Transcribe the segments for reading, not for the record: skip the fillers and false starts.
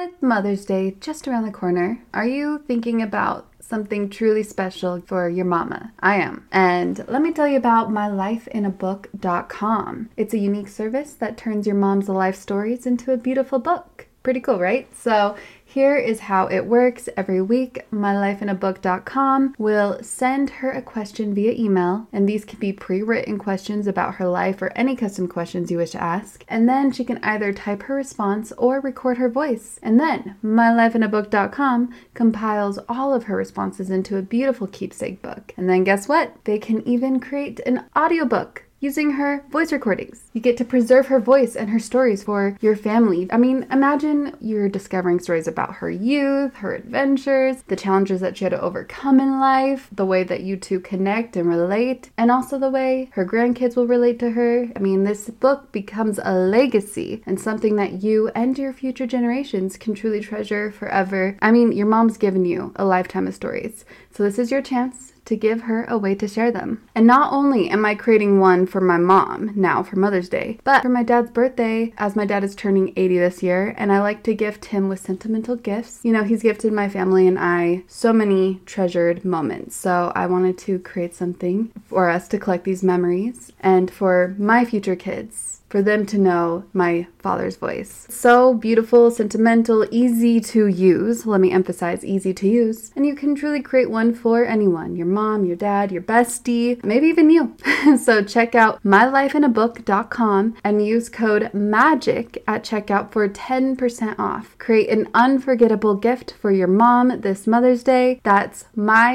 With Mother's Day just around the corner, are you thinking about something truly special for your mama? I am. And let me tell you about mylifeinabook.com. It's a unique service that turns your mom's life stories into a beautiful book. Pretty cool, right? So here is how it works. Every week, mylifeinabook.com will send her a question via email, and these can be pre-written questions about her life or any custom questions you wish to ask. And then she can either type her response or record her voice. And then mylifeinabook.com compiles all of her responses into a beautiful keepsake book. And then guess what? They can even create an audiobook using her voice recordings. You get to preserve her voice and her stories for your family. I mean, imagine you're discovering stories about her youth, her adventures, the challenges that she had to overcome in life, the way that you two connect and relate, and also the way her grandkids will relate to her. I mean, this book becomes a legacy and something that you and your future generations can truly treasure forever. I mean, your mom's given you a lifetime of stories, so this is your chance to give her a way to share them. And not only am I creating one for my mom now for Mother's Day, but for my dad's birthday, as my dad is turning 80 this year, and I like to gift him with sentimental gifts. You know, he's gifted my family and I so many treasured moments. So I wanted to create something for us to collect these memories and for my future kids, for them to know my father's voice. So beautiful, sentimental, easy to use. Let me emphasize easy to use. And you can truly create one for anyone, your mom, your dad, your bestie, maybe even you. So check out mylifeinabook.com and use code MAGIC at checkout for 10% off. Create an unforgettable gift for your mom this Mother's Day. That's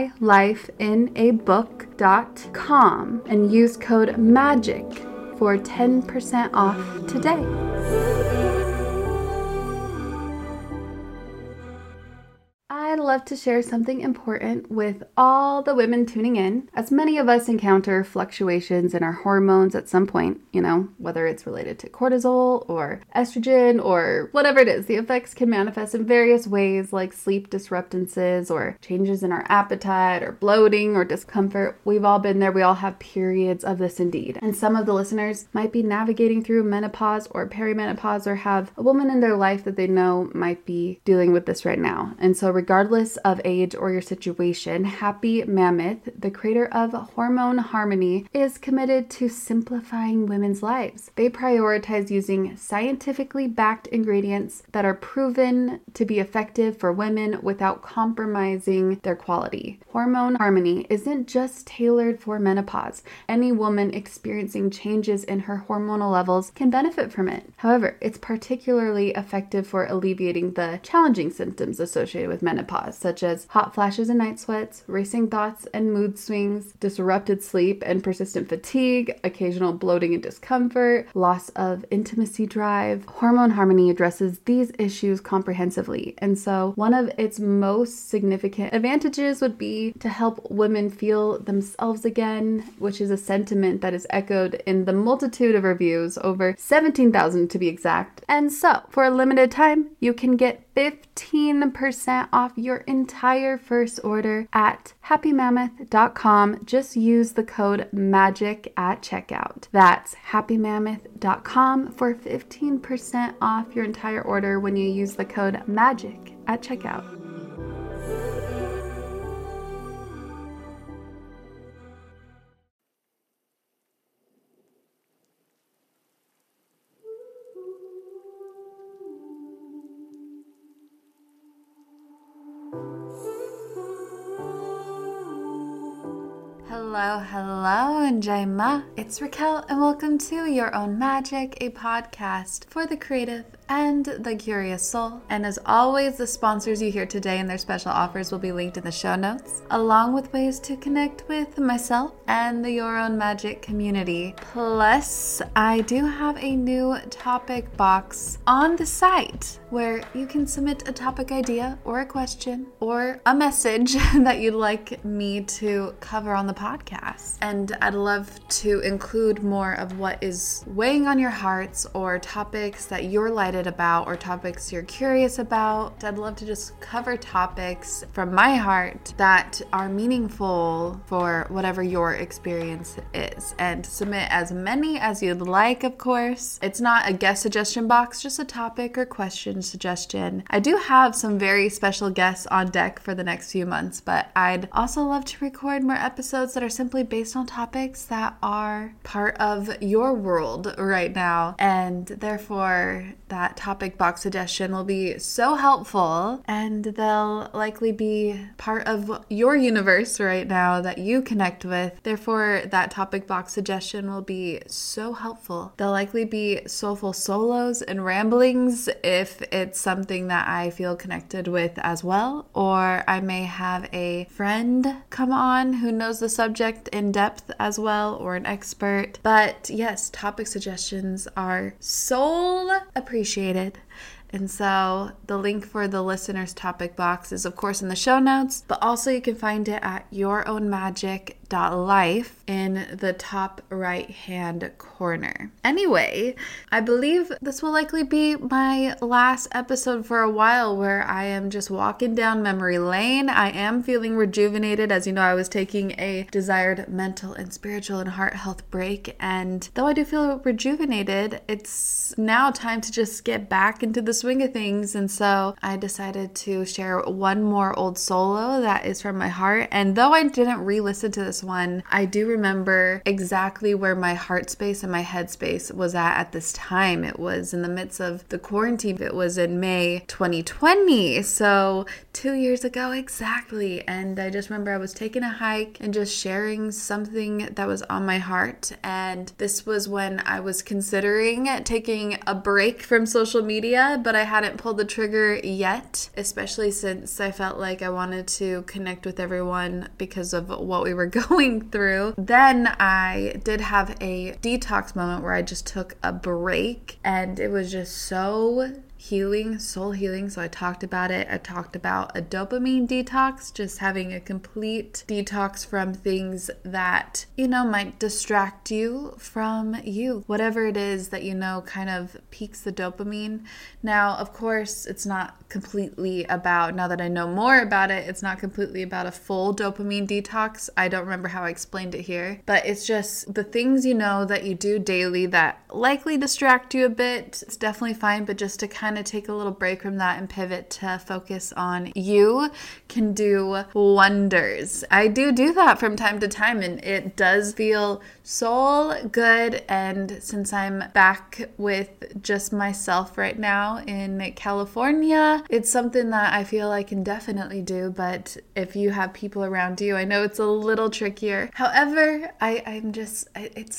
mylifeinabook.com and use code MAGIC for 10% off today. I'd love to share something important with all the women tuning in, as many of us encounter fluctuations in our hormones at some point, you know, whether it's related to cortisol or estrogen or whatever it is. The effects can manifest in various ways, like sleep disruptances or changes in our appetite or bloating or discomfort. We've all been there. We all have periods of this indeed. And some of the listeners might be navigating through menopause or perimenopause or have a woman in their life that they know might be dealing with this right now. And so regardless of age or your situation, Happy Mammoth, the creator of Hormone Harmony, is committed to simplifying women's lives. They prioritize using scientifically backed ingredients that are proven to be effective for women without compromising their quality. Hormone Harmony isn't just tailored for menopause. Any woman experiencing changes in her hormonal levels can benefit from it. However, it's particularly effective for alleviating the challenging symptoms associated with menopause, such as hot flashes and night sweats, racing thoughts and mood swings, disrupted sleep and persistent fatigue, occasional bloating and discomfort, loss of intimacy drive. Hormone Harmony addresses these issues comprehensively, and so one of its most significant advantages would be to help women feel themselves again, which is a sentiment that is echoed in the multitude of reviews, over 17,000 to be exact. And so, for a limited time, you can get 15% off your entire first order at happymammoth.com. Just use the code MAGIC at checkout. That's happymammoth.com for 15% off your entire order when you use the code MAGIC at checkout. Hello, Njema. It's Raquel, and welcome to Your Own Magic, a podcast for the creative and the curious soul. And as always, the sponsors you hear today and their special offers will be linked in the show notes, along with ways to connect with myself and the Your Own Magic community. Plus, I do have a new topic box on the site where you can submit a topic idea or a question or a message that you'd like me to cover on the podcast. And I'd love to include more of what is weighing on your hearts or topics that you're lighted excited about or topics you're curious about. I'd love to just cover topics from my heart that are meaningful for whatever your experience is, and submit as many as you'd like, of course. It's not a guest suggestion box, just a topic or question suggestion. I do have some very special guests on deck for the next few months, but I'd also love to record more episodes that are simply based on topics that are part of your world right now, and therefore that topic box suggestion will be so helpful, and they'll likely be part of your universe right now that you connect with. Therefore, that topic box suggestion will be so helpful. They'll likely be soulful solos and ramblings if it's something that I feel connected with as well, or I may have a friend come on who knows the subject in depth as well, or an expert. But yes, topic suggestions are soul appreciated. And so the link for the listener's topic box is of course in the show notes, but also you can find it at yourownmagic.life in the top right hand corner. Anyway, I believe this will likely be my last episode for a while where I am just walking down memory lane. I am feeling rejuvenated. As you know, I was taking a desired mental and spiritual and heart health break, and though I do feel rejuvenated, it's now time to just get back into the swing of things. And so I decided to share one more old solo that is from my heart. And though I didn't re-listen to this one, I do remember exactly where my heart space and my head space was at this time. It was in the midst of the quarantine. It was in May 2020, so 2 years ago exactly. And I just remember I was taking a hike and just sharing something that was on my heart. And this was when I was considering taking a break from social media, but I hadn't pulled the trigger yet, especially since I felt like I wanted to connect with everyone because of what we were going through. Then I did have a detox moment where I just took a break, and it was just so healing, soul healing. So I talked about it. I talked about a dopamine detox, just having a complete detox from things that, might distract you from you. Whatever it is that, kind of peaks the dopamine. Now, of course, it's not completely about, now that I know more about it, it's not completely about a full dopamine detox. I don't remember how I explained it here, but it's just the things that you do daily that likely distract you a bit. It's definitely fine, but just to kind of take a little break from that and pivot to focus on you can do wonders. I do that from time to time, and it does feel so good. And since I'm back with just myself right now in California, it's something that I feel I can definitely do. But if you have people around you, I know it's a little trickier. However, it's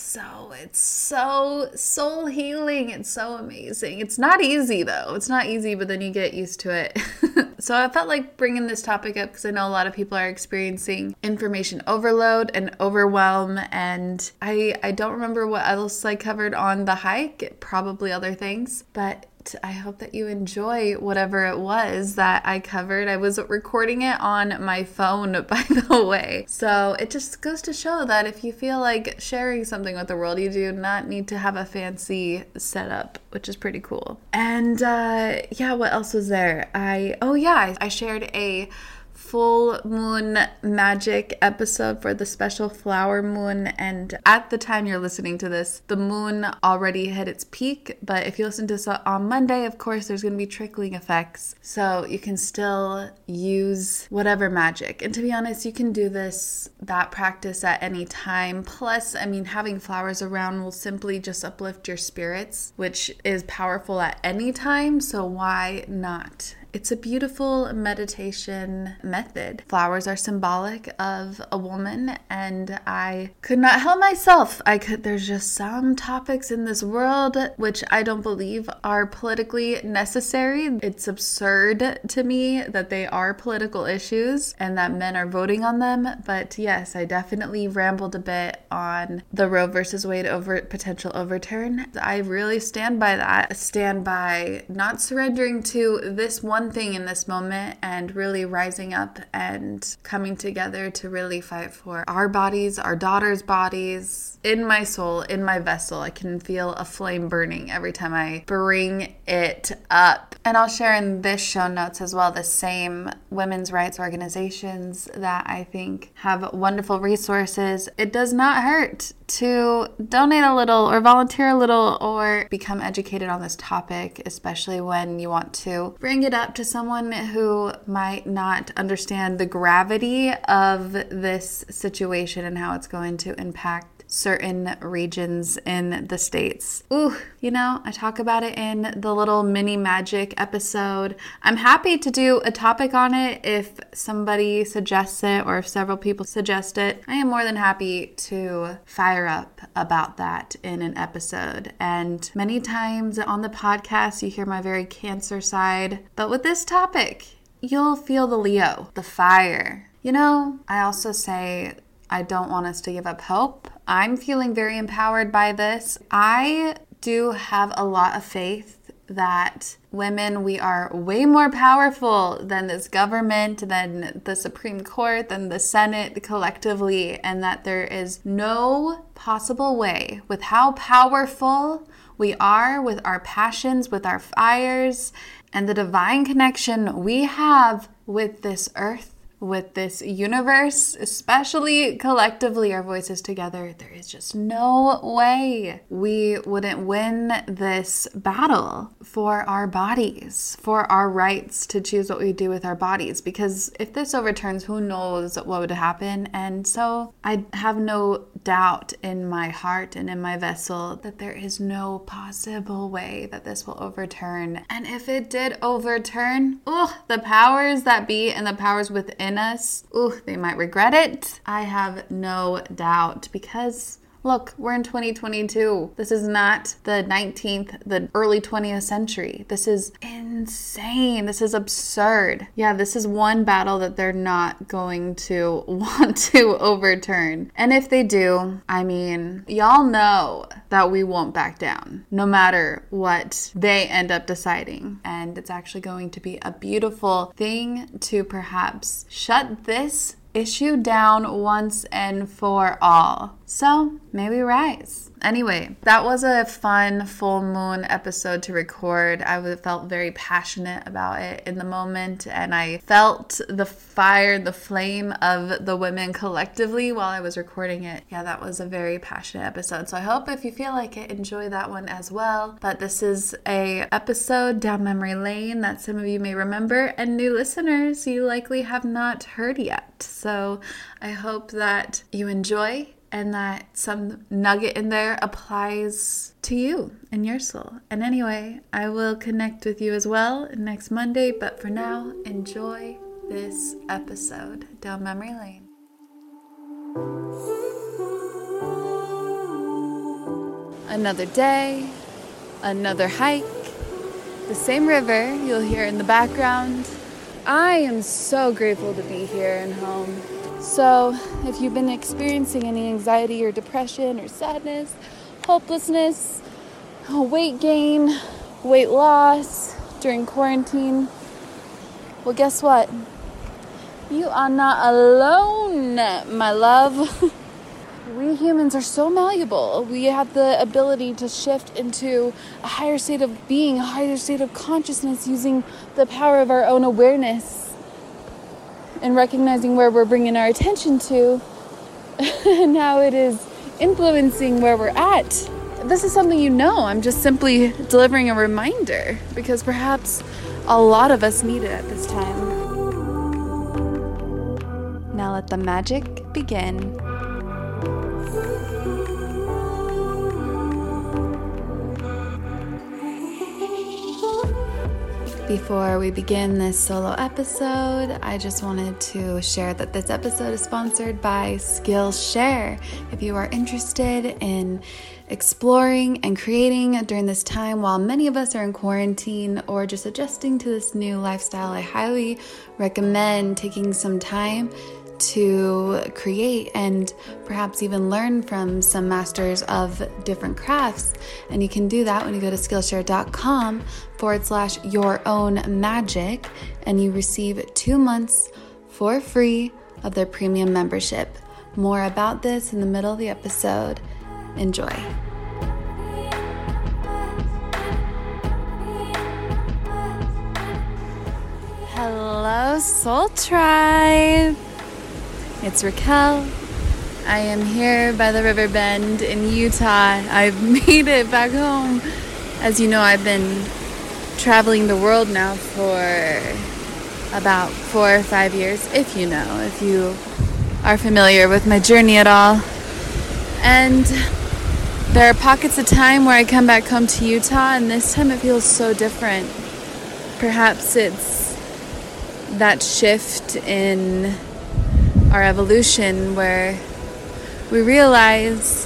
so soul healing. It's so amazing. It's not easy though. It's not easy, but then you get used to it. So I felt like bringing this topic up because I know a lot of people are experiencing information overload and overwhelm, and I don't remember what else I covered on the hike, probably other things, but I hope that you enjoy whatever it was that I covered. I was recording it on my phone, by the way. So it just goes to show that if you feel like sharing something with the world, you do not need to have a fancy setup, which is pretty cool. And what else was there? I shared a full moon magic episode for the special flower moon, and at the time you're listening to this, the moon already hit its peak, but if you listen to this on Monday, of course there's going to be trickling effects, so you can still use whatever magic. And to be honest, you can do that practice at any time. Plus, having flowers around will simply just uplift your spirits, which is powerful at any time, so why not? It's a beautiful meditation method. Flowers are symbolic of a woman, and I could not help myself. There's just some topics in this world which I don't believe are politically necessary. It's absurd to me that they are political issues and that men are voting on them. But yes, I definitely rambled a bit on the Roe versus Wade potential overturn. I really stand by that. Stand by not surrendering to this one one thing in this moment and really rising up and coming together to really fight for our bodies, our daughters' bodies. In my soul, in my vessel, I can feel a flame burning every time I bring it up. And I'll share in this show notes as well the same women's rights organizations that I think have wonderful resources. It does not hurt to donate a little or volunteer a little or become educated on this topic, especially when you want to bring it up to someone who might not understand the gravity of this situation and how it's going to impact certain regions in the States. Ooh, I talk about it in the little mini magic episode. I'm happy to do a topic on it if somebody suggests it or if several people suggest it. I am more than happy to fire up about that in an episode. And many times on the podcast, you hear my very Cancer side. But with this topic, you'll feel the Leo, the fire. I also say I don't want us to give up hope. I'm feeling very empowered by this. I do have a lot of faith that women, we are way more powerful than this government, than the Supreme Court, than the Senate collectively, and that there is no possible way with how powerful we are with our passions, with our fires, and the divine connection we have with this earth, with this universe, especially collectively, our voices together, there is just no way we wouldn't win this battle for our bodies, for our rights to choose what we do with our bodies. Because if this overturns, who knows what would happen? And so I have no doubt in my heart and in my vessel that there is no possible way that this will overturn. And if it did overturn, the powers that be and the powers within us, they might regret it. I have no doubt, because look, we're in 2022. This is not the 19th, the early 20th century. This is insane. This is absurd. Yeah, this is one battle that they're not going to want to overturn. And if they do, y'all know that we won't back down, no matter what they end up deciding. And it's actually going to be a beautiful thing to perhaps shut this issue down once and for all. So may we rise. Anyway, that was a fun full moon episode to record. I felt very passionate about it in the moment, and I felt the fire, the flame of the women collectively while I was recording it. Yeah, that was a very passionate episode. So I hope if you feel like it, enjoy that one as well. But this is a episode down memory lane that some of you may remember, and new listeners you likely have not heard yet. So I hope that you enjoy and that some nugget in there applies to you and your soul. And anyway, I will connect with you as well next Monday. But for now, enjoy this episode down memory lane. Another day, another hike, the same river you'll hear in the background. I am so grateful to be here and home. So if you've been experiencing any anxiety or depression or sadness, hopelessness, weight gain, weight loss during quarantine, well, guess what? You are not alone, my love. We humans are so malleable. We have the ability to shift into a higher state of being, a higher state of consciousness using the power of our own awareness and recognizing where we're bringing our attention to and how it is influencing where we're at. This is something I'm just simply delivering a reminder because perhaps a lot of us need it at this time. Now let the magic begin. Before we begin this solo episode, I just wanted to share that this episode is sponsored by Skillshare. If you are interested in exploring and creating during this time while many of us are in quarantine or just adjusting to this new lifestyle, I highly recommend taking some time to create and perhaps even learn from some masters of different crafts. And you can do that when you go to Skillshare.com/your-own-magic, and you receive 2 months for free of their premium membership. More about this in the middle of the episode. Enjoy. Hello, Soul Tribe. It's Raquel. I am here by the river bend in Utah. I've made it back home. As you know, I've been traveling the world now for about 4 or 5 years, if you are familiar with my journey at all. And there are pockets of time where I come back home to Utah, and this time it feels so different. Perhaps it's that shift in our evolution where we realize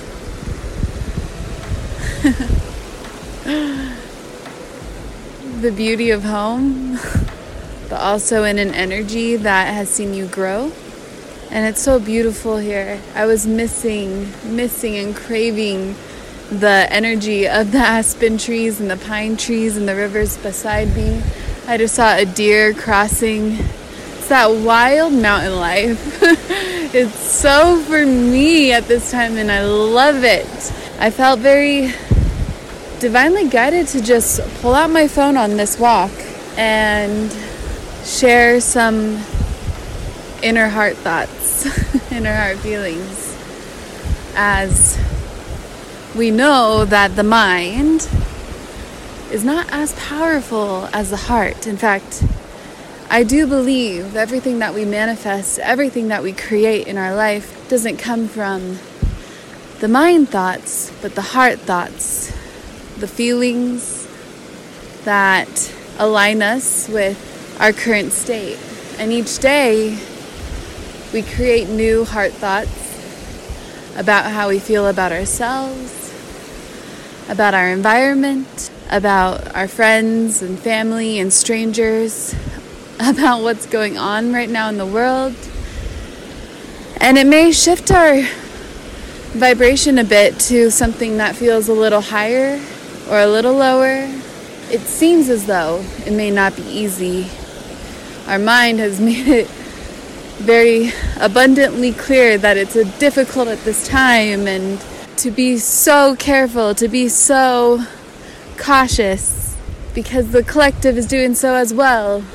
the beauty of home, but also in an energy that has seen you grow. And it's so beautiful here. I was missing and craving the energy of the aspen trees and the pine trees and the rivers beside me. I just saw a deer crossing. It's that wild mountain life. It's so for me at this time, and I love it. I felt very divinely guided to just pull out my phone on this walk and share some inner heart thoughts, inner heart feelings, as we know that the mind is not as powerful as the heart. In fact, I do believe everything that we manifest, everything that we create in our life doesn't come from the mind thoughts, but the heart thoughts, the feelings that align us with our current state. And each day, we create new heart thoughts about how we feel about ourselves, about our environment, about our friends and family and strangers, about what's going on right now in the world. And it may shift our vibration a bit to something that feels a little higher or a little lower. It seems as though it may not be easy. Our mind has made it very abundantly clear that it's difficult at this time, and to be so careful, to be so cautious, because the collective is doing so as well.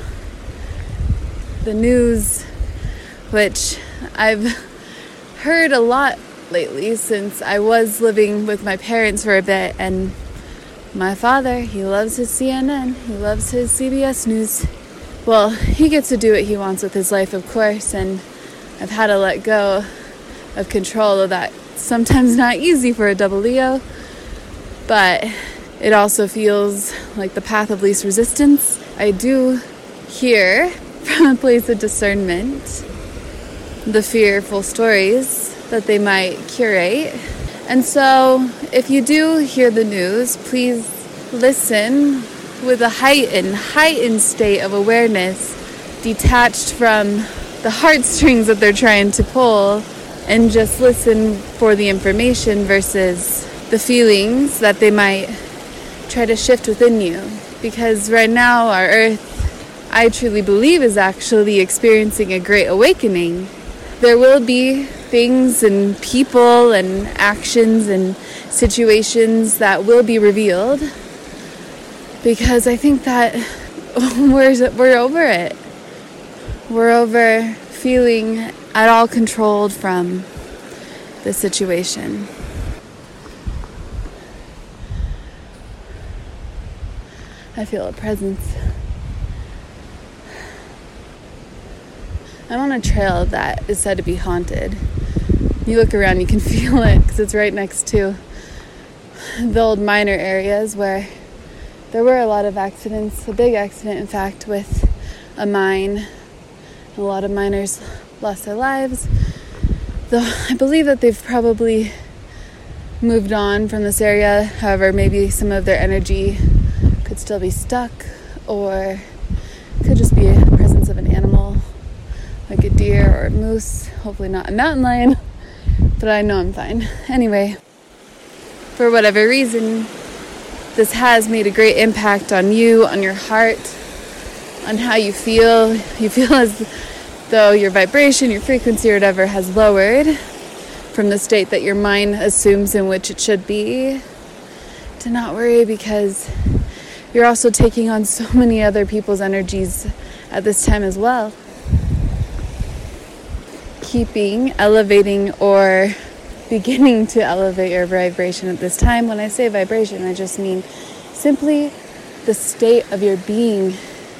The news, which I've heard a lot lately since I was living with my parents for a bit, and my father, he loves his CNN, he loves his CBS News. Well, he gets to do what he wants with his life, of course, and I've had to let go of control of that. Sometimes not easy for a double Leo, but it also feels like the path of least resistance. I do hear from a place of discernment the fearful stories that they might curate. And so if you do hear the news, please listen with a heightened state of awareness, detached from the heartstrings that they're trying to pull, and just listen for the information versus the feelings that they might try to shift within you. Because right now our earth, I truly believe, is actually experiencing a great awakening. There will be things and people and actions and situations that will be revealed, because I think that we're over it. We're over feeling at all controlled from the situation. I feel a presence. I'm on a trail that is said to be haunted. You look around, you can feel it, because it's right next to the old miner areas where there were a lot of accidents, a big accident, in fact, with a mine. A lot of miners lost their lives. Though I believe that they've probably moved on from this area. However, maybe some of their energy could still be stuck, or could just be a presence of an animal, like a deer or a moose, hopefully not a mountain lion, but I know I'm fine. Anyway, for whatever reason, this has made a great impact on you, on your heart, on how you feel. You feel as though your vibration, your frequency, or whatever has lowered from the state that your mind assumes in which it should be. To not worry, because you're also taking on so many other people's energies at this time as well. Keeping, elevating, or beginning to elevate your vibration at this time. When I say vibration, I just mean simply the state of your being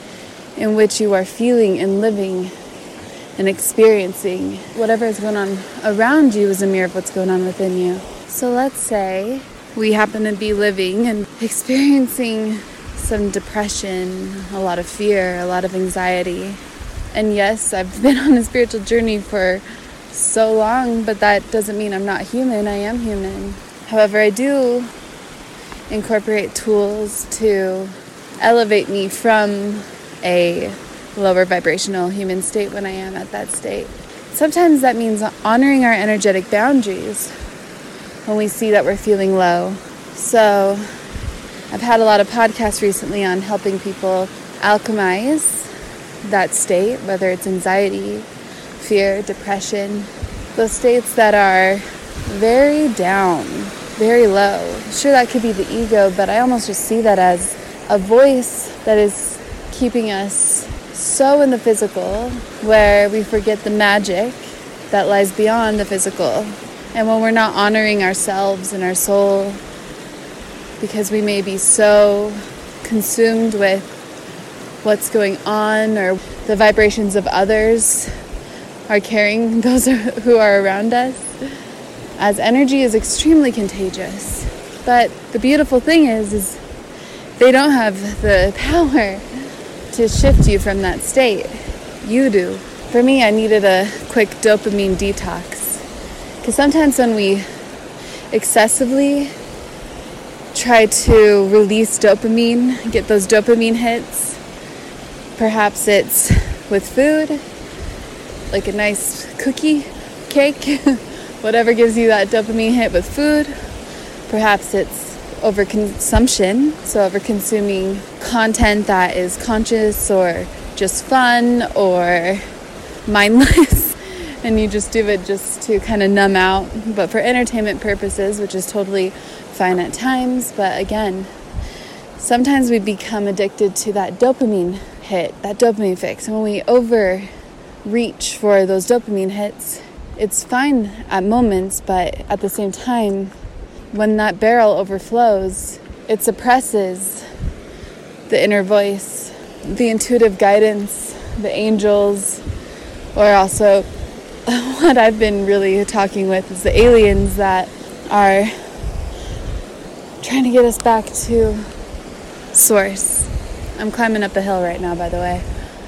in which you are feeling and living and experiencing. Whatever is going on around you is a mirror of what's going on within you. So let's say we happen to be living and experiencing some depression, a lot of fear, a lot of anxiety. And yes, I've been on a spiritual journey for so long, but that doesn't mean I'm not human. I am human. However, I do incorporate tools to elevate me from a lower vibrational human state when I am at that state. Sometimes that means honoring our energetic boundaries when we see that we're feeling low. So I've had a lot of podcasts recently on helping people alchemize that state, whether it's anxiety, fear, depression, those states that are very down, very low. Sure, that could be the ego, but I almost just see that as a voice that is keeping us so in the physical, where we forget the magic that lies beyond the physical. And when we're not honoring ourselves and our soul, because we may be so consumed with what's going on, or the vibrations of others are carrying those who are around us, as energy is extremely contagious. But the beautiful thing is they don't have the power to shift you from that state. You do. For me, I needed a quick dopamine detox. Because sometimes when we excessively try to release dopamine, get those dopamine hits, perhaps it's with food, like a nice cookie, cake, whatever gives you that dopamine hit with food. Perhaps it's overconsumption, so over-consuming content that is conscious or just fun or mindless, and you just do it just to kind of numb out, but for entertainment purposes, which is totally fine at times. But again, sometimes we become addicted to that dopamine hit, that dopamine fix, and when we overreach for those dopamine hits, it's fine at moments, but at the same time, when that barrel overflows, it suppresses the inner voice, the intuitive guidance, the angels, or also what I've been really talking with is the aliens that are trying to get us back to source. I'm climbing up a hill right now, by the way.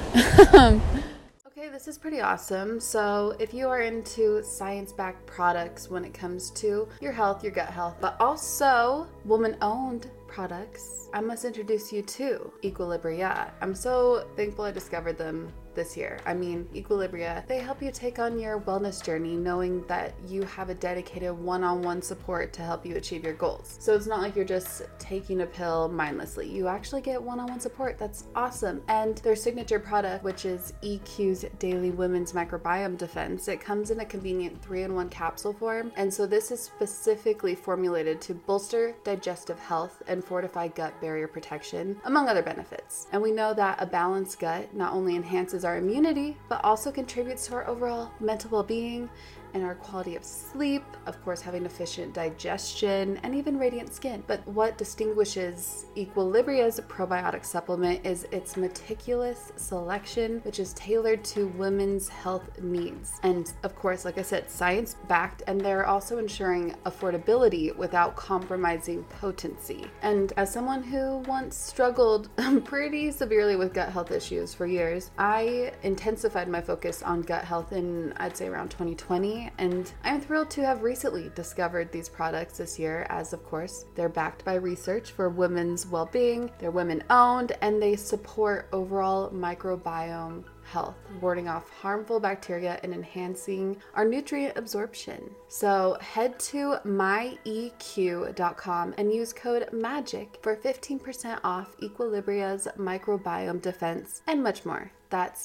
Okay, this is pretty awesome. So if you are into science-backed products when it comes to your health, your gut health, but also woman-owned products, I must introduce you to Equilibria. I'm so thankful I discovered them this year. I mean, Equilibria, they help you take on your wellness journey knowing that you have a dedicated one-on-one support to help you achieve your goals. So it's not like you're just taking a pill mindlessly. You actually get one-on-one support. That's awesome. And their signature product, which is EQ's Daily Women's Microbiome Defense, it comes in a convenient 3-in-1 capsule form. And so this is specifically formulated to bolster digestive health and fortify gut barrier protection, among other benefits. And we know that a balanced gut not only enhances our immunity, but also contributes to our overall mental well-being and our quality of sleep, of course having efficient digestion and even radiant skin. But what distinguishes Equilibria's probiotic supplement is its meticulous selection, which is tailored to women's health needs. And of course, like I said, science-backed, and they're also ensuring affordability without compromising potency. And as someone who once struggled pretty severely with gut health issues for years, I intensified my focus on gut health in, I'd say, around 2020. me, and I'm thrilled to have recently discovered these products this year, as of course, they're backed by research for women's well-being, they're women-owned, and they support overall microbiome health, warding off harmful bacteria and enhancing our nutrient absorption. So head to myeq.com and use code MAGIC for 15% off Equilibria's microbiome defense and much more. That's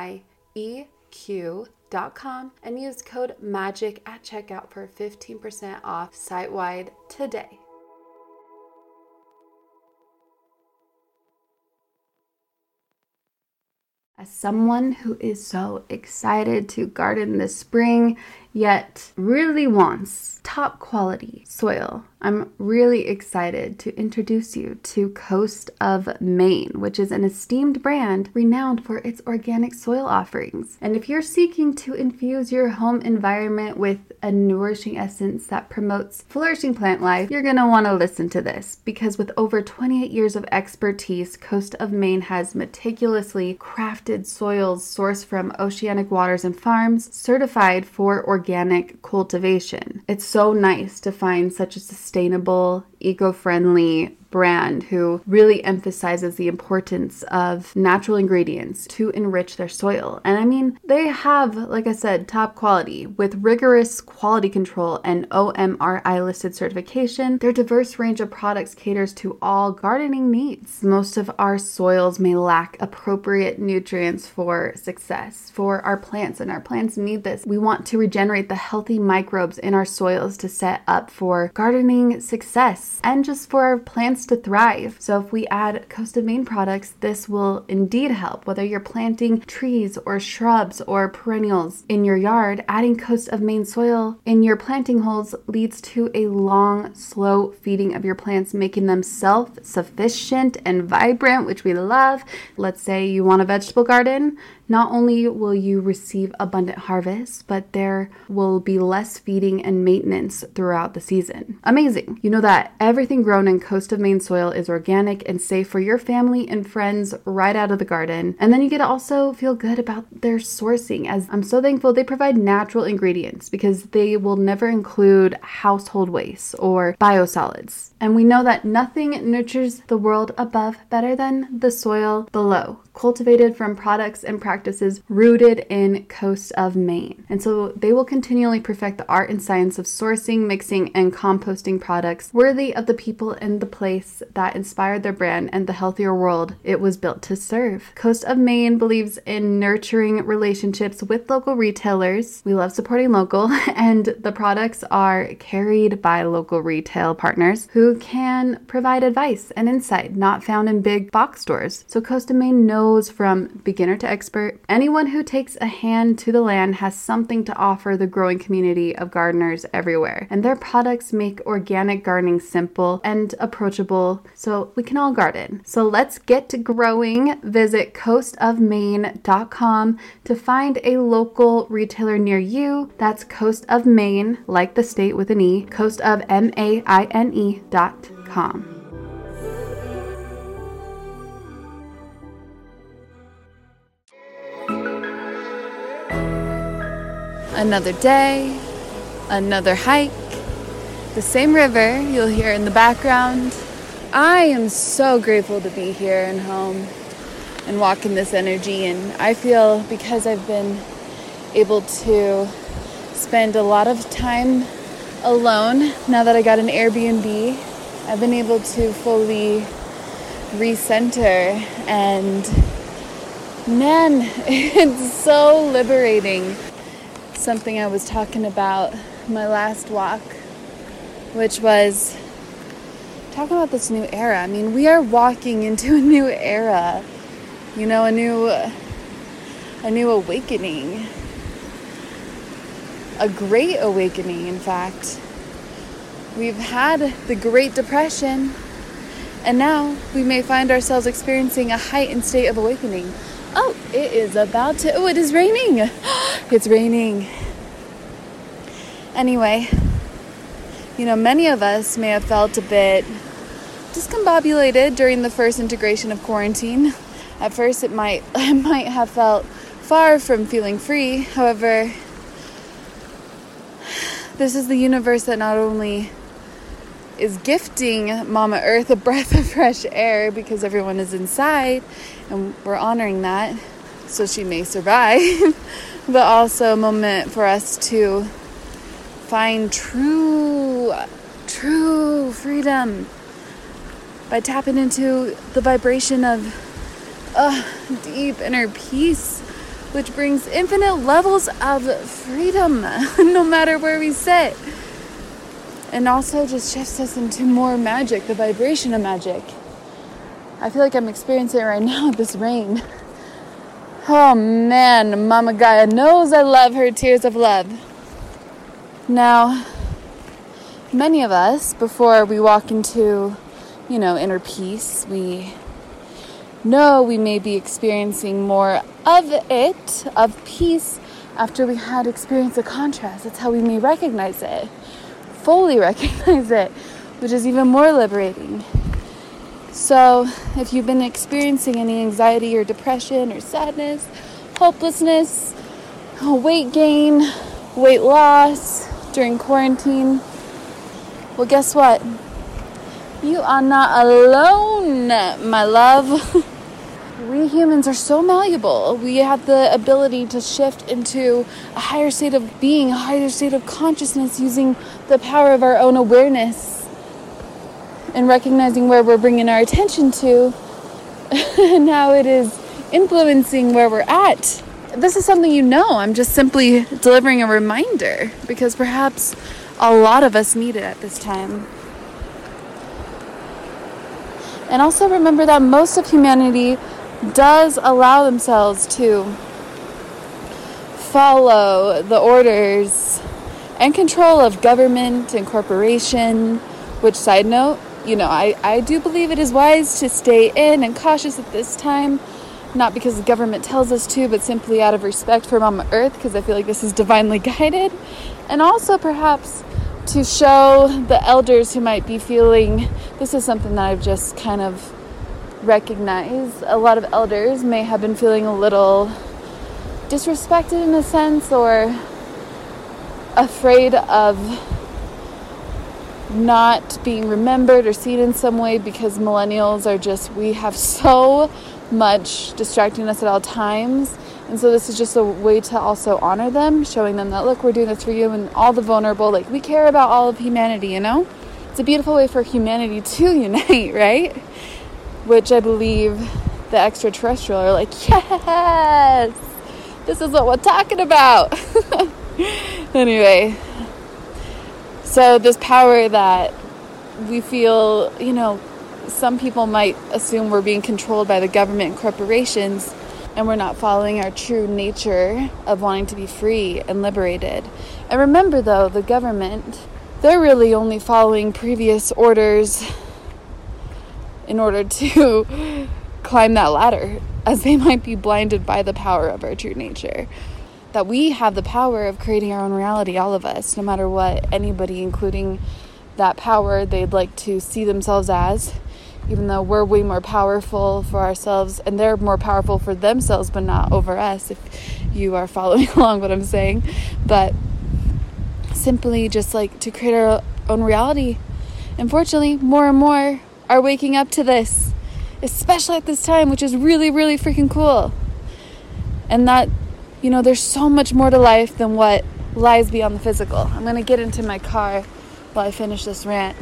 myeq.com and use code MAGIC at checkout for 15% off site-wide today. As someone who is so excited to garden this spring, yet really wants top quality soil, I'm really excited to introduce you to Coast of Maine, which is an esteemed brand renowned for its organic soil offerings. And if you're seeking to infuse your home environment with a nourishing essence that promotes flourishing plant life, you're going to want to listen to this, because with over 28 years of expertise, Coast of Maine has meticulously crafted soils sourced from oceanic waters and farms, certified for organic cultivation. It's so nice to find such a sustainable, eco-friendly brand who really emphasizes the importance of natural ingredients to enrich their soil. And I mean, they have, like I said, top quality with rigorous quality control and OMRI listed certification. Their diverse range of products caters to all gardening needs. Most of our soils may lack appropriate nutrients for success for our plants, and our plants need this. We want to regenerate the healthy microbes in our soils to set up for gardening success and just for our plants to thrive. So if we add Coast of Maine products, this will indeed help. Whether you're planting trees or shrubs or perennials in your yard, adding Coast of Maine soil in your planting holes leads to a long, slow feeding of your plants, making them self-sufficient and vibrant, which we love. Let's say you want a vegetable garden. Not only will you receive abundant harvests, but there will be less feeding and maintenance throughout the season. Amazing. You know that everything grown in Coast of Maine soil is organic and safe for your family and friends right out of the garden. And then you get to also feel good about their sourcing, as I'm so thankful they provide natural ingredients because they will never include household waste or biosolids. And we know that nothing nurtures the world above better than the soil below, cultivated from products and practices rooted in Coast of Maine. And so they will continually perfect the art and science of sourcing, mixing, and composting products worthy of the people and the place that inspired their brand and the healthier world it was built to serve. Coast of Maine believes in nurturing relationships with local retailers. We love supporting local, and the products are carried by local retail partners who can provide advice and insight not found in big box stores. So Coast of Maine knows from beginner to expert, anyone who takes a hand to the land has something to offer the growing community of gardeners everywhere. And their products make organic gardening simple and approachable so we can all garden. So let's get to growing. Visit coastofmaine.com to find a local retailer near you. That's Coast of Maine, like the state with an E, coastofmaine.com. Another day, another hike, the same river you'll hear in the background. I am so grateful to be here and home and walk in this energy, and I feel because I've been able to spend a lot of time alone now that I got an Airbnb, I've been able to fully recenter, and man, it's so liberating. Something I was talking about my last walk, which was talking about this new era. I mean, we are walking into a new era, you know, a new awakening, a great awakening, in fact. We've had the Great Depression, and now we may find ourselves experiencing a heightened state of awakening. Oh, it is about to, oh, it is raining. It's raining. Anyway, you know, many of us may have felt a bit discombobulated during the first integration of quarantine. At first, it might have felt far from feeling free. However, this is the universe that not only is gifting Mama Earth a breath of fresh air because everyone is inside and we're honoring that so she may survive, but also a moment for us to find true freedom by tapping into the vibration of deep inner peace, which brings infinite levels of freedom no matter where we sit. And also just shifts us into more magic, the vibration of magic. I feel like I'm experiencing it right now with this rain. Oh man, Mama Gaia knows I love her tears of love. Now, many of us, before we walk into, inner peace, we know we may be experiencing more of peace, after we had experienced a contrast. That's how we may recognize it. Fully recognize it, which is even more liberating. So if you've been experiencing any anxiety or depression or sadness, hopelessness, weight gain, weight loss during quarantine, well, guess what? You are not alone, my love. We humans are so malleable. We have the ability to shift into a higher state of being, a higher state of consciousness, using the power of our own awareness and recognizing where we're bringing our attention to and how it is influencing where we're at. This is something I'm just simply delivering a reminder because perhaps a lot of us need it at this time. And also remember that most of humanity does allow themselves to follow the orders and control of government and corporation, which, side note, I do believe it is wise to stay in and cautious at this time, not because the government tells us to, but simply out of respect for Mama Earth, because I feel like this is divinely guided, and also perhaps to show the elders who might be feeling, this is something that I've just kind of recognize, a lot of elders may have been feeling a little disrespected in a sense, or afraid of not being remembered or seen in some way, because millennials we have so much distracting us at all times. And so this is just a way to also honor them, showing them that, look, we're doing this for you and all the vulnerable. Like, we care about all of humanity, It's a beautiful way for humanity to unite, right? Which I believe the extraterrestrial are like, yes, this is what we're talking about. Anyway, so this power that we feel, some people might assume we're being controlled by the government and corporations, and we're not following our true nature of wanting to be free and liberated. And remember, though, the government, they're really only following previous orders in order to climb that ladder, as they might be blinded by the power of our true nature. That we have the power of creating our own reality, all of us, no matter what anybody, including that power they'd like to see themselves as, even though we're way more powerful for ourselves and they're more powerful for themselves, but not over us, if you are following along what I'm saying. But simply just to create our own reality. Unfortunately, more and more are waking up to this, especially at this time, which is really, really freaking cool. And that, there's so much more to life than what lies beyond the physical. I'm going to get into my car while I finish this rant.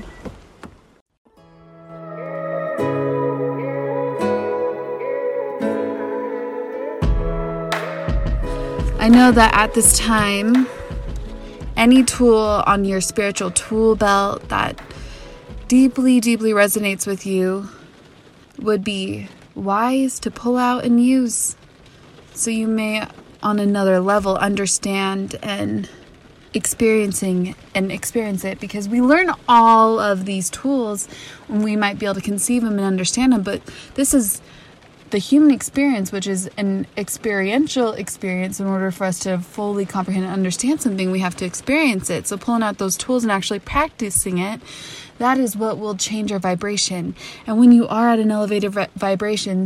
I know that at this time, any tool on your spiritual tool belt that deeply, deeply resonates with you would be wise to pull out and use, so you may on another level understand and experience it, because we learn all of these tools and we might be able to conceive them and understand them, but this is the human experience, which is an experiential experience. In order for us to fully comprehend and understand something, we have to experience it. So pulling out those tools and actually practicing it, that is what will change our vibration. And when you are at an elevated vibration,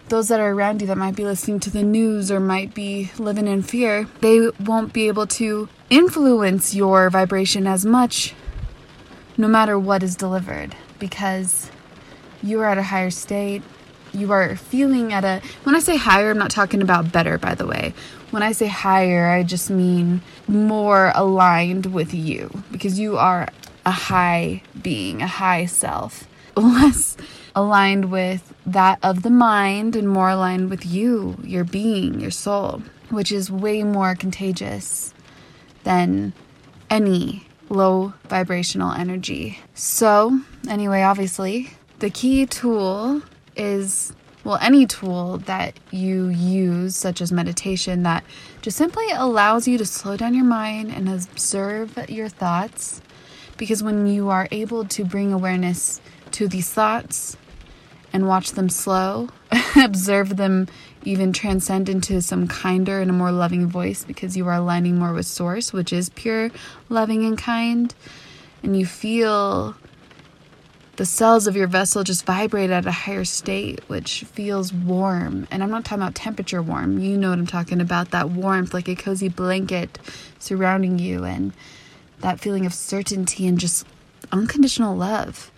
those that are around you that might be listening to the news or might be living in fear, they won't be able to influence your vibration as much no matter what is delivered, because you are at a higher state. You are feeling when I say higher, I'm not talking about better, by the way. When I say higher, I just mean more aligned with you, because you are a high being, a high self, less aligned with that of the mind and more aligned with you, your being, your soul, which is way more contagious than any low vibrational energy. So anyway, obviously, the key tool is, any tool that you use, such as meditation, that just simply allows you to slow down your mind and observe your thoughts. Because when you are able to bring awareness to these thoughts and watch them slow, observe them even transcend into some kinder and a more loving voice, because you are aligning more with source, which is pure, loving, and kind, and you feel the cells of your vessel just vibrate at a higher state, which feels warm. And I'm not talking about temperature warm. You know what I'm talking about. That warmth, like a cozy blanket surrounding you, and that feeling of certainty and just unconditional love.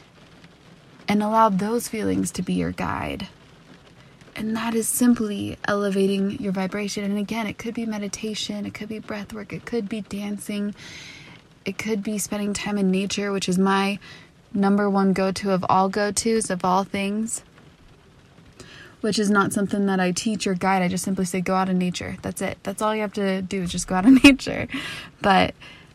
And allow those feelings to be your guide. And that is simply elevating your vibration. And again, it could be meditation, it could be breath work, it could be dancing, it could be spending time in nature, which is my number one go-to of all go-tos of all things, which is not something that I teach or guide. I just simply say, go out in nature. That's it. That's all you have to do, is just go out in nature. But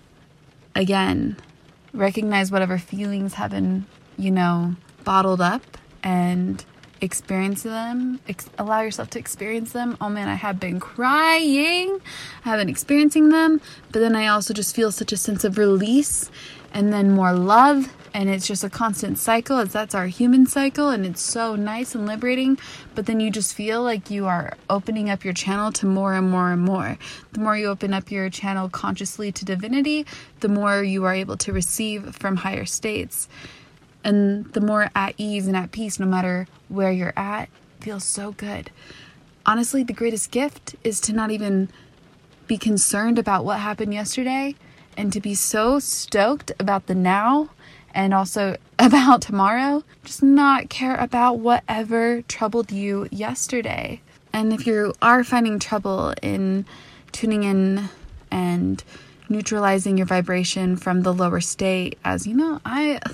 again, recognize whatever feelings have been, bottled up, and experience them. Allow yourself to experience them. Oh man, I have been crying. I have been experiencing them, but then I also just feel such a sense of release, and then more love. And it's just a constant cycle, as that's our human cycle, and it's so nice and liberating. But then you just feel like you are opening up your channel to more and more and more. The more you open up your channel consciously to divinity, the more you are able to receive from higher states. And the more at ease and at peace, no matter where you're at, feels so good. Honestly, the greatest gift is to not even be concerned about what happened yesterday, and to be so stoked about the now, and also about tomorrow. Just not care about whatever troubled you yesterday. And if you are finding trouble in tuning in and neutralizing your vibration from the lower state, as you know,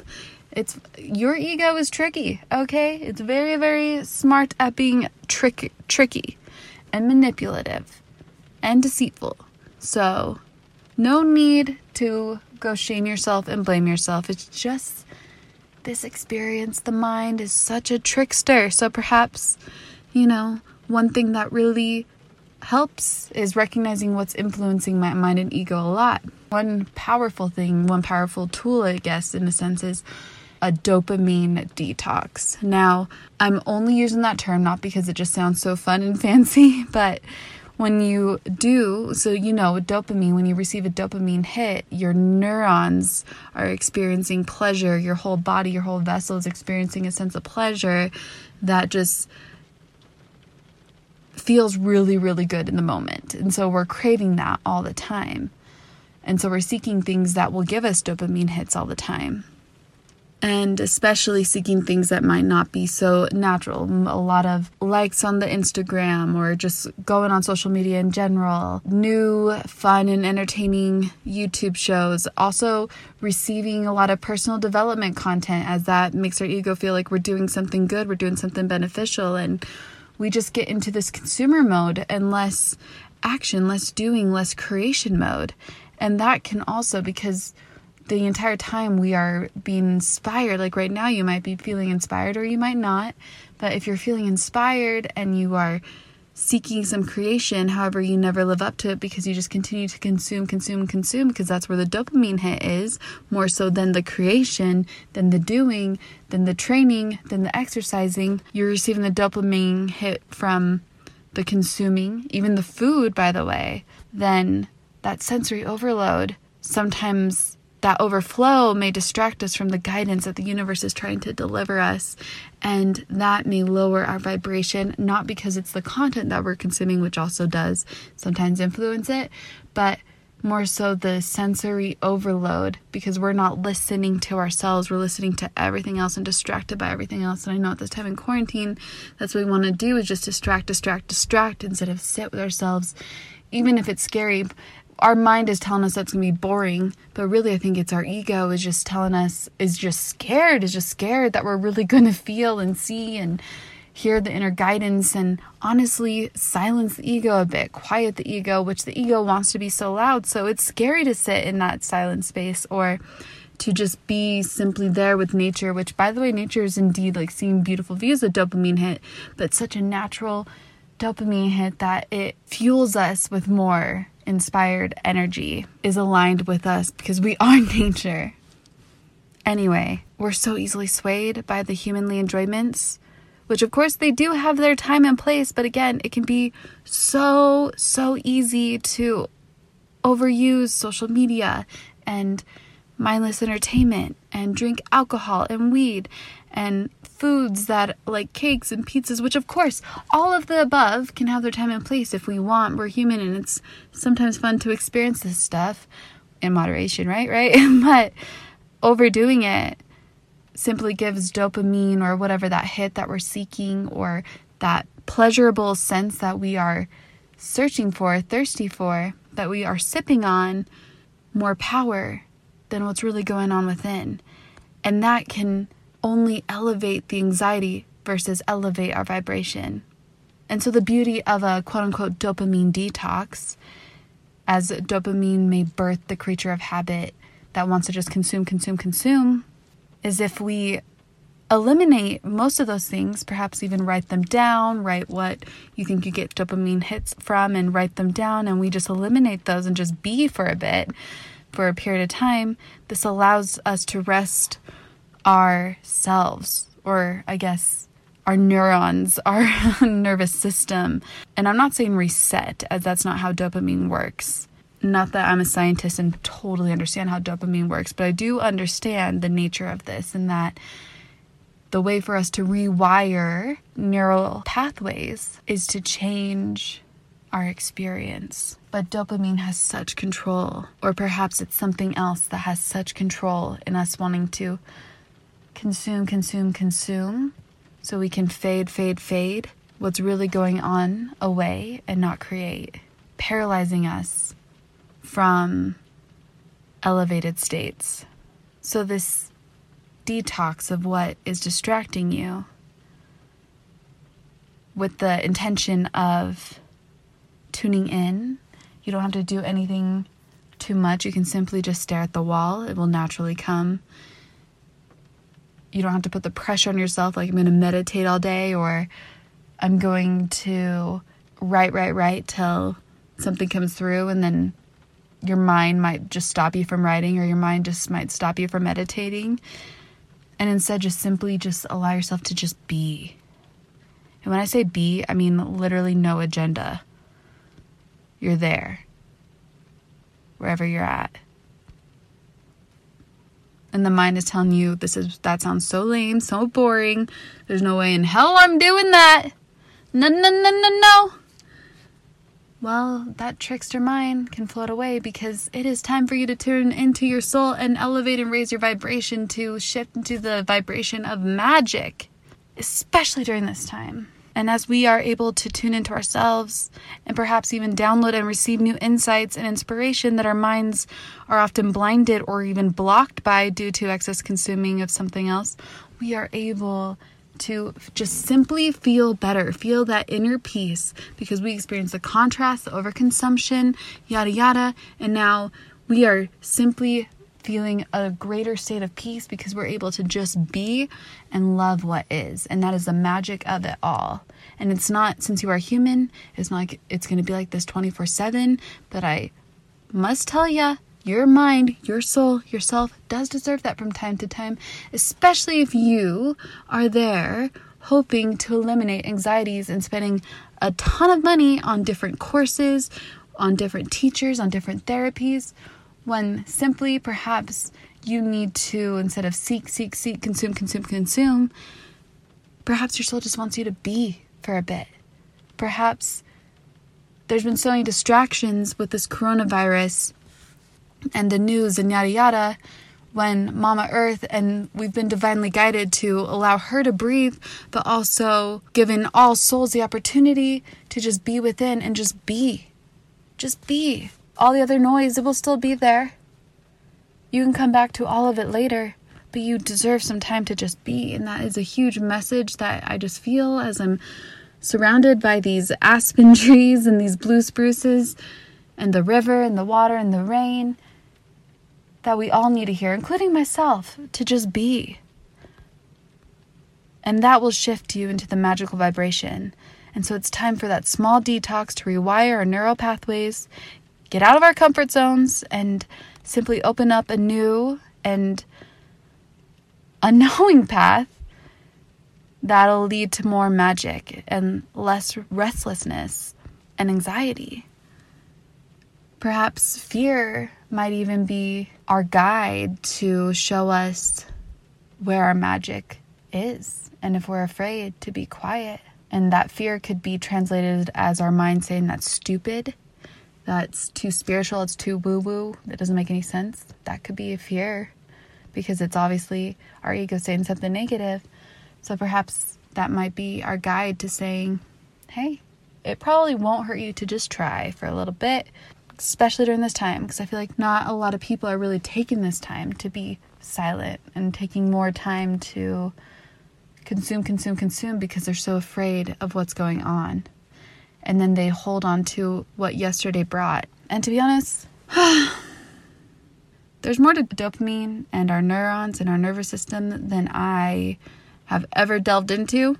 your ego is tricky, okay? It's very, very smart at being tricky and manipulative and deceitful. So no need to go shame yourself and blame yourself. It's just this experience. The mind is such a trickster. So perhaps, one thing that really helps is recognizing what's influencing my mind and ego a lot. One powerful tool, I guess, in a sense, is a dopamine detox. Now, I'm only using that term not because it just sounds so fun and fancy, but when you do, so dopamine, when you receive a dopamine hit, your neurons are experiencing pleasure, your whole body, your whole vessel is experiencing a sense of pleasure that just feels really, really good in the moment. And so we're craving that all the time. And so we're seeking things that will give us dopamine hits all the time. And especially seeking things that might not be so natural. A lot of likes on the Instagram, or just going on social media in general. New, fun, and entertaining YouTube shows. Also receiving a lot of personal development content, as that makes our ego feel like we're doing something good, we're doing something beneficial. And we just get into this consumer mode and less action, less doing, less creation mode. And that can also, because the entire time we are being inspired, like right now you might be feeling inspired or you might not, but if you're feeling inspired and you are seeking some creation, however, you never live up to it because you just continue to consume, because that's where the dopamine hit is, more so than the creation, than the doing, than the training, than the exercising. You're receiving the dopamine hit from the consuming, even the food, by the way. Then that sensory overload sometimes that overflow may distract us from the guidance that the universe is trying to deliver us. And that may lower our vibration, not because it's the content that we're consuming, which also does sometimes influence it, but more so the sensory overload, because we're not listening to ourselves. We're listening to everything else and distracted by everything else. And I know at this time in quarantine, that's what we want to do, is just distract instead of sit with ourselves. Even if it's scary, our mind is telling us that's going to be boring, but really I think it's our ego is just telling us, is just scared that we're really going to feel and see and hear the inner guidance, and honestly silence the ego a bit, quiet the ego, which the ego wants to be so loud. So it's scary to sit in that silent space, or to just be simply there with nature, which, by the way, nature is indeed like seeing beautiful views, a dopamine hit, but such a natural dopamine hit that it fuels us with more inspired energy, is aligned with us because we are nature. Anyway, we're so easily swayed by the humanly enjoyments, which of course they do have their time and place, but again, it can be so easy to overuse social media and mindless entertainment and drink alcohol and weed and foods that like cakes and pizzas, which of course all of the above can have their time and place if we want. We're human, and it's sometimes fun to experience this stuff in moderation, right? But overdoing it simply gives dopamine, or whatever that hit that we're seeking, or that pleasurable sense that we are searching for, thirsty for, that we are sipping on, more power than what's really going on within. And that can only elevate the anxiety versus elevate our vibration. And so the beauty of a quote-unquote dopamine detox, as dopamine may birth the creature of habit that wants to just consume, is if we eliminate most of those things, perhaps even write them down, write what you think you get dopamine hits from and write them down, and we just eliminate those and just be for a bit, for a period of time. This allows us to rest ourselves, or I guess our neurons, our nervous system. And I'm not saying reset, as that's not how dopamine works. Not that I'm a scientist and totally understand how dopamine works, but I do understand the nature of this, and that the way for us to rewire neural pathways is to change our experience. But dopamine has such control, or perhaps it's something else that has such control in us wanting to consume, so we can fade what's really going on away and not create, paralyzing us from elevated states. So this detox of what is distracting you, with the intention of tuning in, you don't have to do anything too much. You can simply just stare at the wall. It will naturally come. You don't have to put the pressure on yourself, like I'm going to meditate all day, or I'm going to write till something comes through, and then your mind might just stop you from writing, or your mind just might stop you from meditating. And instead, just simply just allow yourself to just be. And when I say be, I mean literally no agenda. You're there, wherever you're at. And the mind is telling you, that sounds so lame, so boring. There's no way in hell I'm doing that. No. Well, that trickster mind can float away, because it is time for you to turn into your soul and elevate and raise your vibration to shift into the vibration of magic, especially during this time. And as we are able to tune into ourselves and perhaps even download and receive new insights and inspiration that our minds are often blinded or even blocked by due to excess consuming of something else, we are able to just simply feel better, feel that inner peace, because we experience the contrast, the overconsumption, yada yada, and now we are simply feeling a greater state of peace because we're able to just be and love what is. And that is the magic of it all. And it's not, since you are human, it's not like it's going to be like this 24/7, but I must tell ya, your mind, your soul, yourself does deserve that from time to time, especially if you are there hoping to eliminate anxieties and spending a ton of money on different courses, on different teachers, on different therapies, when simply perhaps you need to, instead of seek, consume, perhaps your soul just wants you to be for a bit. Perhaps there's been so many distractions with this coronavirus and the news and yada yada, when Mama Earth, and we've been divinely guided to allow her to breathe, but also given all souls the opportunity to just be within and just be. Just be. All the other noise, it will still be there. You can come back to all of it later, but you deserve some time to just be. And that is a huge message that I just feel as I'm surrounded by these aspen trees and these blue spruces and the river and the water and the rain, that we all need to hear, including myself, to just be. And that will shift you into the magical vibration. And so it's time for that small detox to rewire our neural pathways, get out of our comfort zones, and simply open up a new and unknowing path that'll lead to more magic and less restlessness and anxiety. Perhaps fear might even be our guide to show us where our magic is, and if we're afraid, to be quiet. And that fear could be translated as our mind saying that's stupid, that's too spiritual, it's too woo-woo, that doesn't make any sense. That could be a fear, because it's obviously our ego saying something negative. So perhaps that might be our guide to saying, hey, it probably won't hurt you to just try for a little bit, especially during this time, because I feel like not a lot of people are really taking this time to be silent and taking more time to consume because they're so afraid of what's going on. And then they hold on to what yesterday brought. And to be honest, there's more to dopamine and our neurons and our nervous system than I have ever delved into.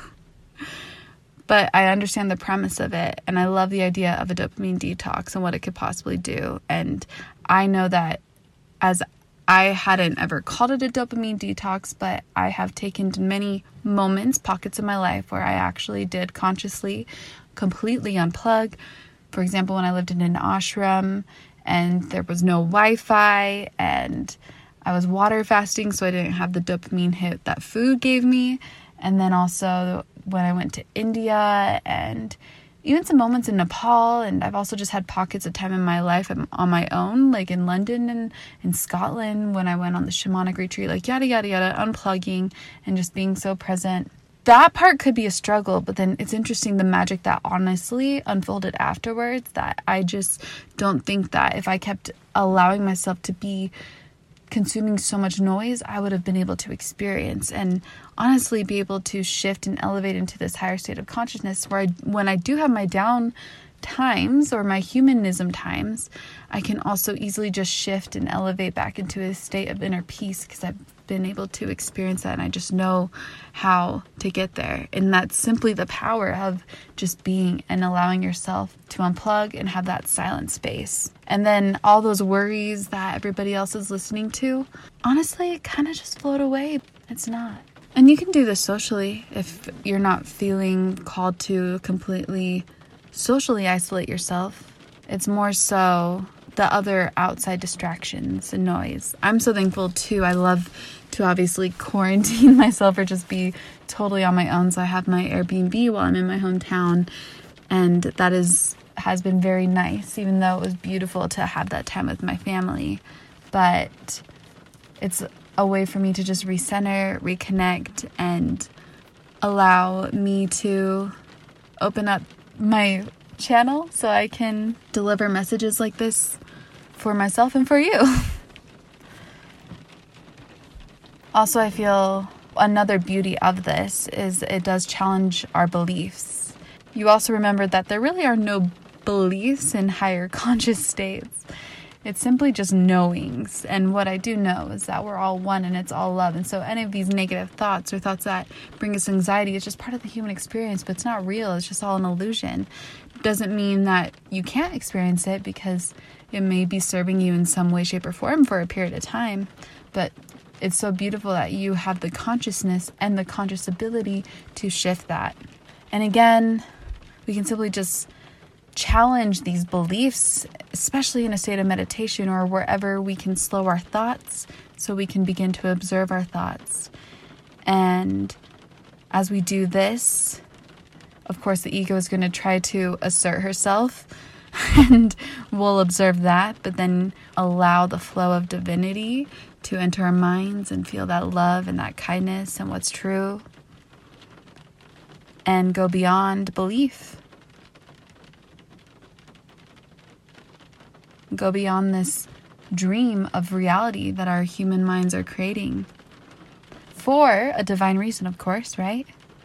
But I understand the premise of it, and I love the idea of a dopamine detox and what it could possibly do. And I know that, as I hadn't ever called it a dopamine detox, but I have taken many moments, pockets of my life, where I actually did consciously, completely unplug. For example, when I lived in an ashram and there was no Wi-Fi and I was water fasting, so I didn't have the dopamine hit that food gave me. And then also when I went to India, and even some moments in Nepal, and I've also just had pockets of time in my life on my own, like in London and in Scotland when I went on the shamanic retreat, like yada, yada, yada, unplugging and just being so present. That part could be a struggle, but then it's interesting the magic that honestly unfolded afterwards, that I just don't think that if I kept allowing myself to be consuming so much noise, I would have been able to experience and honestly be able to shift and elevate into this higher state of consciousness where when I do have my down times or my humanism times, I can also easily just shift and elevate back into a state of inner peace because I've been able to experience that and I just know how to get there. And that's simply the power of just being and allowing yourself to unplug and have that silent space. And then all those worries that everybody else is listening to, honestly, it kind of just float away. It's not. And you can do this socially if you're not feeling called to completely socially isolate yourself. It's more so the other outside distractions and noise. I'm so thankful too. I love to obviously quarantine myself or just be totally on my own. So I have my Airbnb while I'm in my hometown, and that has been very nice, even though it was beautiful to have that time with my family. But it's a way for me to just recenter, reconnect, and allow me to open up my channel so I can deliver messages like this for myself and for you. Also, I feel another beauty of this is it does challenge our beliefs. You also remember that there really are no beliefs in higher conscious states. It's simply just knowings. And what I do know is that we're all one and it's all love. And so any of these negative thoughts or thoughts that bring us anxiety is just part of the human experience, but it's not real. It's just all an illusion. It doesn't mean that you can't experience it because it may be serving you in some way, shape, or form for a period of time. But it's so beautiful that you have the consciousness and the conscious ability to shift that. And again, we can simply just challenge these beliefs, especially in a state of meditation or wherever we can slow our thoughts so we can begin to observe our thoughts. And as we do this, of course, the ego is going to try to assert herself and we'll observe that, but then allow the flow of divinity to enter our minds and feel that love and that kindness and what's true, and go beyond belief. Go beyond this dream of reality that our human minds are creating. For a divine reason, of course, right?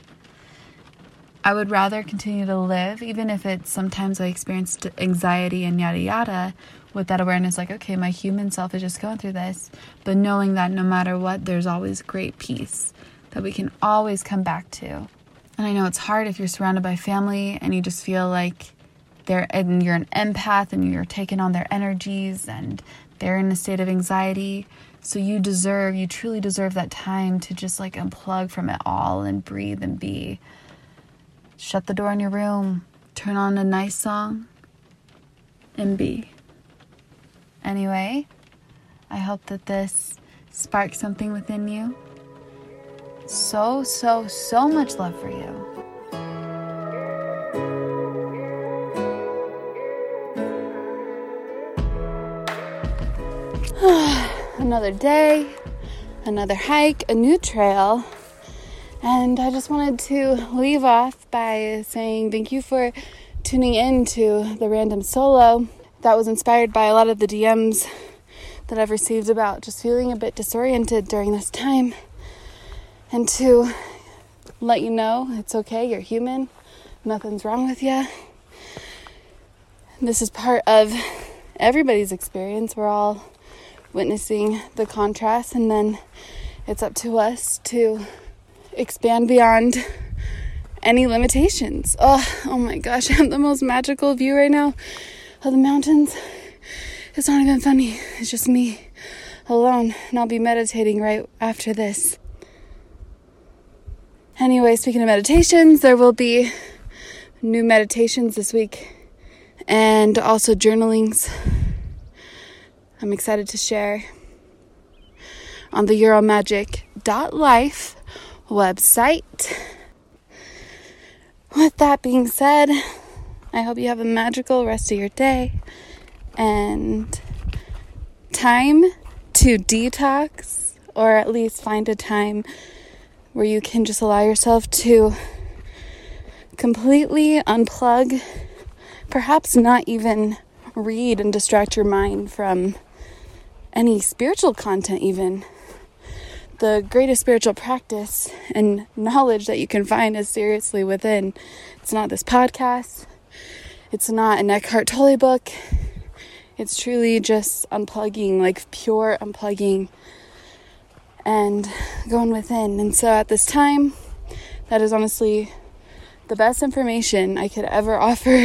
I would rather continue to live, even if it's sometimes I experienced anxiety and yada yada, with that awareness, like, okay, my human self is just going through this, but knowing that no matter what, there's always great peace that we can always come back to. And I know it's hard if you're surrounded by family and you just feel like you're an empath and you're taking on their energies and they're in a state of anxiety. So you truly deserve that time to just like unplug from it all and breathe and be. Shut the door in your room, turn on a nice song, and be. Anyway, I hope that this sparks something within you. So much love for you. Another day, another hike, a new trail. And I just wanted to leave off by saying thank you for tuning in to the Random Solo. That was inspired by a lot of the DMs that I've received about just feeling a bit disoriented during this time. And to let you know, it's okay, you're human, nothing's wrong with you. This is part of everybody's experience. We're all witnessing the contrast, and then it's up to us to expand beyond any limitations. Oh my gosh, I have the most magical view right now of the mountains. It's not even funny. It's just me alone, and I'll be meditating right after this. Anyway, speaking of meditations, there will be new meditations this week and also journalings I'm excited to share on the Euromagic.life website. With that being said, I hope you have a magical rest of your day and time to detox, or at least find a time where you can just allow yourself to completely unplug, perhaps not even read and distract your mind from any spiritual content even. The greatest spiritual practice and knowledge that you can find is seriously within. It's not this podcast. It's not an Eckhart Tolle book. It's truly just unplugging, like pure unplugging and going within. And so at this time, that is honestly the best information I could ever offer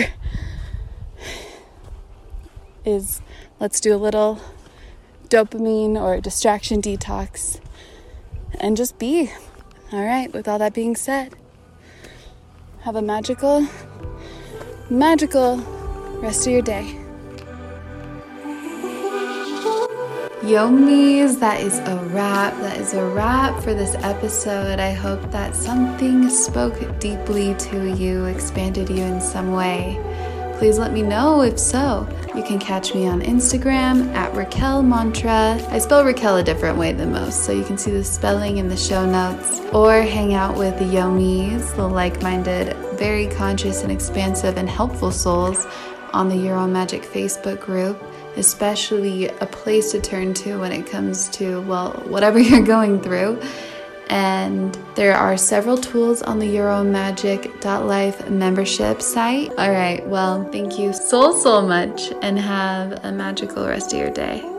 is let's do a little dopamine or distraction detox and just be. All right, with all that being said, have a magical rest of your day. Yomis, that is a wrap. That is a wrap for this episode. I hope that something spoke deeply to you, expanded you in some way. Please let me know if so. You can catch me on Instagram at Raquel Mantra. I spell Raquel a different way than most, so you can see the spelling in the show notes. Or hang out with the Yomis, the like-minded, very conscious and expansive and helpful souls on the Euromagic Facebook group, especially a place to turn to when it comes to, well, whatever you're going through. And there are several tools on the Euromagic.life membership site. All right, well, thank you so much and have a magical rest of your day.